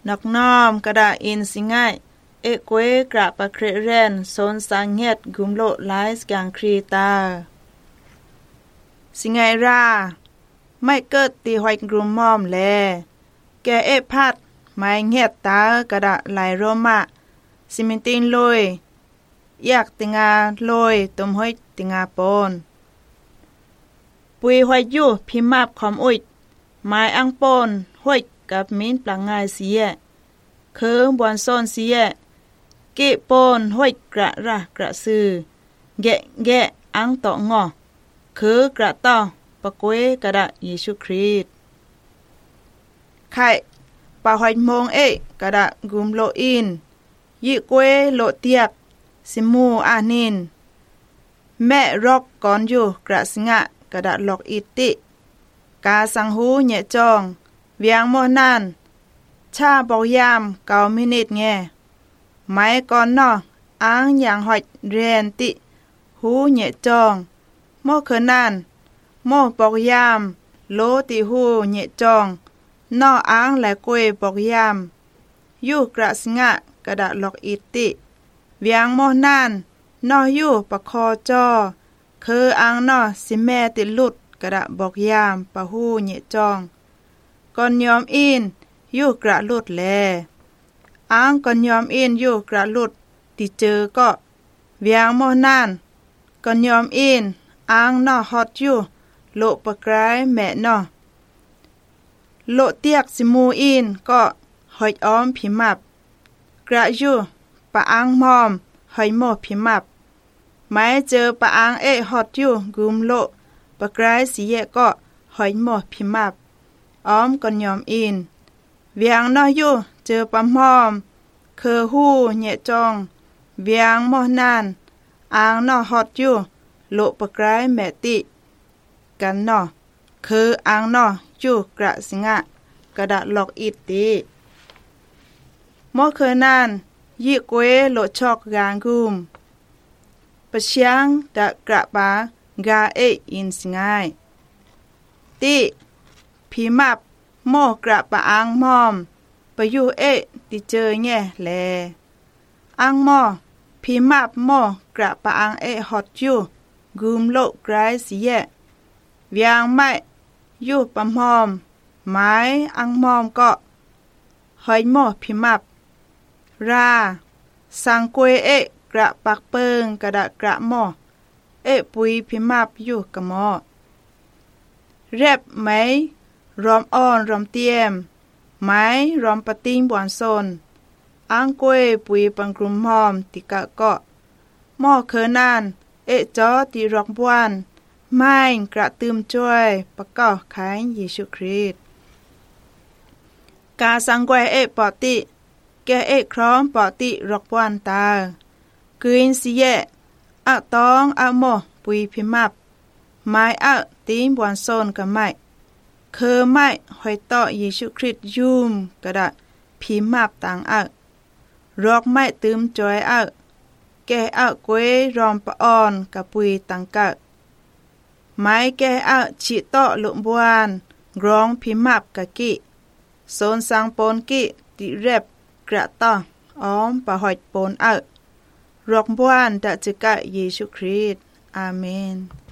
นอกน้อมกระดาอินสิง่ายเอกวยกระปะเครเรนโซนสังเฮ็ดกุมโลไลส์กางครีตาสิไงราไม่เกิดตีหอยกรุมมอมแลแกเอพัดไม่เฮ็ดตากระดาไหลโรมะซิมินตินลอยอยากติงาลอยตุมห้อยติงาปนปุยหอยอยู่พิมาบคอมอุยไม้อังปนห้อยกับมินปลางายเสียเคือบวนซ่อนเสียเกะปนห้อยกระระกระซือแกะแกะอังต่องอคือกระต่อปะกวยกระดะเยซูคริสต์ไข่ปะหอยมงกระดะกุมโลอินยิกวยโลเตียกสิมูอานินแม่รอกก่อนอยู่กระสิงะกระดะหลอกอิติกาสังหูเนะจองเวียงโมนันชาบอกยาม9 มินิตแงไม้ก่อนนออ้างอย่างหอยเรียนติหูเนะจองโมเคือนานโมบอกยามโลติหูเนะจองนออ้างและกวยบอกยามอยู่กระสิงะกระดะหลอกอิติเวียงโมนันนออยู่ปะคอจอคืออ้างนอสิแม่ติลุดกระดะบอกยามปะหูเนะจองก่อนยอมอินอยู่กระลุดแลอ้างก่อนยอมอินอยู่กระลุดติเจอก็เวียงโมนานก่อนยอมอินอ้างนอฮอดอยู่โลปะกรายแม่นอโลเตียกสิมูอินก็หอยอ้อมพิมับกระอยู่ปะอ้างมอมหอยโมพิมับไม้เจอปะอ้างฮอดอยู่กุมโลปะกรายสิเยก็หอยโมพิมับอ้อมก่อนยอมอินเวียงนออยู่เจอปะมอมคือหูเนะจองเวียงโมนานอ้างนอฮอดอยู่โลปะกรายแม่ติกันนอคืออ้างนออยู่กระสิงะกระดะหลอกอิติโมเคยนานยิกวยโลชอกกางกุมปะเชียงดะกระปากาอินสิงายติพีมับโมกระปะอังมอมปะอยู่ติเจอแง่แลอังมอพีมับโมกระปะอังฮอดอยู่กุมโลกรายสิแยเวียงไม่อยู่ปะมอมไม้อังมอมก็หอยโมพิมับราสังกวยกระปักเปิงกระดะกระหมอปุยพิมับอยู่กะหมอแรบไหมรอมอ่อนรอมเตียมไม้รอมปะติ้งบวนโซนอังกวยปุยปังกรุมหอมติกะก็หมอเคือนานจอติรอกบวนไม่กระตืมจ้วยปะเก้าขายเยซูคริสต์กาสังกวยปอติแกคร้อมปอติรอกบวนตากืนสิเยอะตองอะโมปุยพิมับไม้ตีมบวนโซนกับไม่คือไม่หอยต่อเยซูคริสต์ยุมกระดะพิมับต่างรอกไม่ตืมจ้อยแกกวยรอมปะอ่อนกับปุยตังกะไม้แกชิโตะลุบวนกรองพิมับกะกิโซนสังปนกิติเร็บกระต่ออ้อมปะหอยปนรอกบวนดะจึกะเยซูคริสต์อาเมน